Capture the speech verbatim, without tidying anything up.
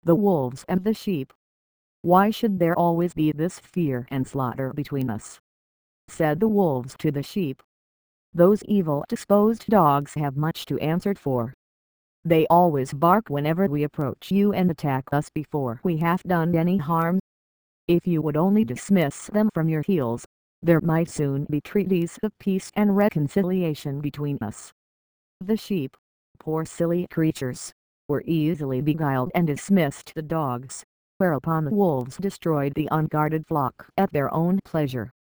the wolves and the sheep. Why should there always be this fear and slaughter between us? Said the wolves to the sheep. Those evil-disposed dogs have much to answer for. They always bark whenever we approach you and attack us before we have done any harm. If you would only dismiss them from your heels, there might soon be treaties of peace and reconciliation between us. The sheep, poor silly creatures, were easily beguiled and dismissed the dogs, whereupon the wolves destroyed the unguarded flock at their own pleasure.